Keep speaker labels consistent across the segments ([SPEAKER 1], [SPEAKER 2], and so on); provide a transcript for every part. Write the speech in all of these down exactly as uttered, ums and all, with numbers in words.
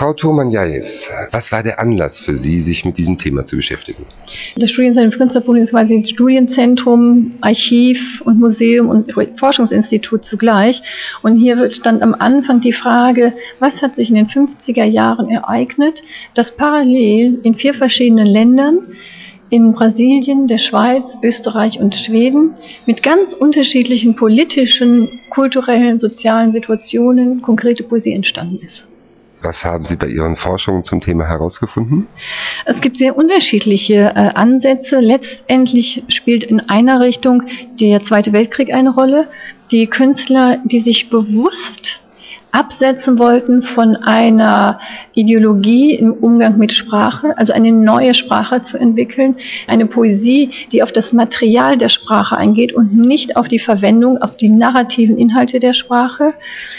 [SPEAKER 1] Frau Thurman-Jayes, was war der Anlass für Sie, sich mit diesem Thema zu beschäftigen?
[SPEAKER 2] Das Studienzentrum für Künstlerpolitik ist quasi ein Studienzentrum, Archiv und Museum und Forschungsinstitut zugleich. Und hier stand am Anfang die Frage, was hat sich in den fünfziger Jahren ereignet, dass parallel in vier verschiedenen Ländern, in Brasilien, der Schweiz, Österreich und Schweden, mit ganz unterschiedlichen politischen, kulturellen, sozialen Situationen konkrete Poesie entstanden ist.
[SPEAKER 1] Was haben Sie bei Ihren Forschungen zum Thema herausgefunden?
[SPEAKER 2] Es gibt sehr unterschiedliche äh, Ansätze. Letztendlich spielt in einer Richtung der Zweite Weltkrieg eine Rolle. Die Künstler, die sich bewusst absetzen wollten von einer Ideologie im Umgang mit Sprache, also eine neue Sprache zu entwickeln, eine Poesie, die auf das Material der Sprache eingeht und nicht auf die Verwendung, auf die narrativen Inhalte der Sprache.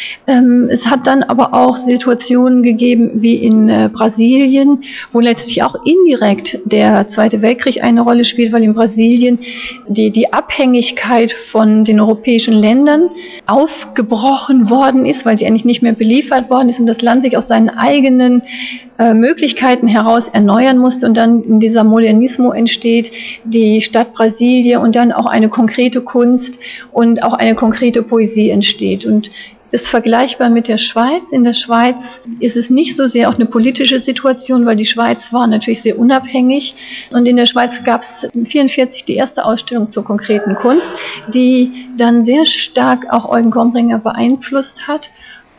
[SPEAKER 2] Ähm, es hat dann aber auch Situationen gegeben wie in äh, Brasilien, wo letztlich auch indirekt der Zweite Weltkrieg eine Rolle spielt, weil in Brasilien die, die Abhängigkeit von den europäischen Ländern aufgebrochen worden ist, weil sie eigentlich nicht mehr beliefert worden ist und das Land sich aus seinen eigenen äh, Möglichkeiten heraus erneuern musste und dann in dieser Modernismo entsteht die Stadt Brasilia und dann auch eine konkrete Kunst und auch eine konkrete Poesie entsteht und ist vergleichbar mit der Schweiz. In der Schweiz ist es nicht so sehr auch eine politische Situation, weil die Schweiz war natürlich sehr unabhängig. Und in der Schweiz gab es neunzehnhundertvierundvierzig die erste Ausstellung zur konkreten Kunst, die dann sehr stark auch Eugen Gombringer beeinflusst hat.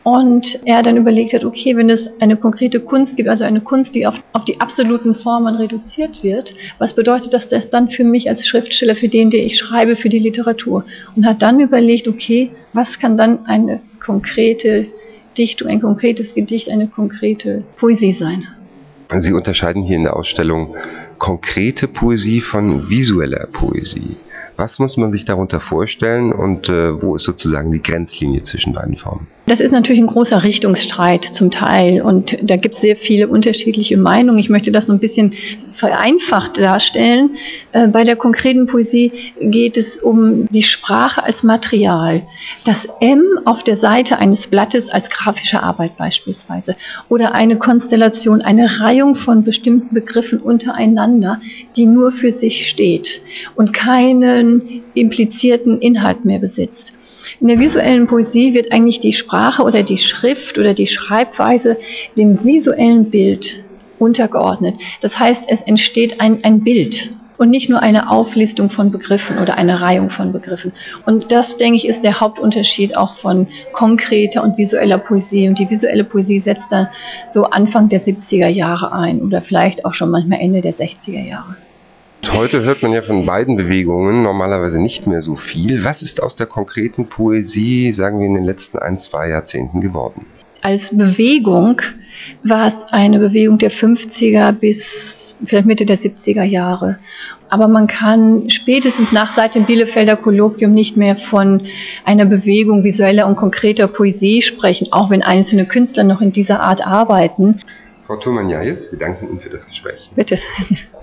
[SPEAKER 2] Und er dann überlegt hat, okay, wenn es eine konkrete Kunst gibt, also eine Kunst, die auf, auf die absoluten Formen reduziert wird, was bedeutet das, das dann für mich als Schriftsteller, für den, der ich schreibe, für die Literatur? Und hat dann überlegt, okay, was kann dann eine konkrete Dichtung, ein konkretes Gedicht, eine konkrete Poesie sein?
[SPEAKER 1] Sie unterscheiden hier in der Ausstellung konkrete Poesie von visueller Poesie. Was muss man sich darunter vorstellen und äh, wo ist sozusagen die Grenzlinie zwischen beiden Formen?
[SPEAKER 2] Das ist natürlich ein großer Richtungsstreit zum Teil und da gibt es sehr viele unterschiedliche Meinungen. Ich möchte das so ein bisschen vereinfacht darstellen. Äh, bei der konkreten Poesie geht es um die Sprache als Material. Das M auf der Seite eines Blattes als grafische Arbeit beispielsweise oder eine Konstellation, eine Reihung von bestimmten Begriffen untereinander, die nur für sich steht und keinen implizierten Inhalt mehr besitzt. In der visuellen Poesie wird eigentlich die Sprache oder die Schrift oder die Schreibweise dem visuellen Bild untergeordnet. Das heißt, es entsteht ein, ein Bild und nicht nur eine Auflistung von Begriffen oder eine Reihung von Begriffen. Und das, denke ich, ist der Hauptunterschied auch von konkreter und visueller Poesie. Und die visuelle Poesie setzt dann so Anfang der siebziger Jahre ein oder vielleicht auch schon manchmal Ende der sechziger Jahre.
[SPEAKER 1] Heute hört man ja von beiden Bewegungen normalerweise nicht mehr so viel. Was ist aus der konkreten Poesie, sagen wir, in den letzten ein, zwei Jahrzehnten geworden?
[SPEAKER 2] Als Bewegung war es eine Bewegung der fünfziger bis vielleicht Mitte der siebziger Jahre. Aber man kann spätestens nach seit dem Bielefelder Kolloquium nicht mehr von einer Bewegung visueller und konkreter Poesie sprechen, auch wenn einzelne Künstler noch in dieser Art arbeiten.
[SPEAKER 1] Frau Thurman-Jayes, wir danken Ihnen für das Gespräch.
[SPEAKER 2] Bitte.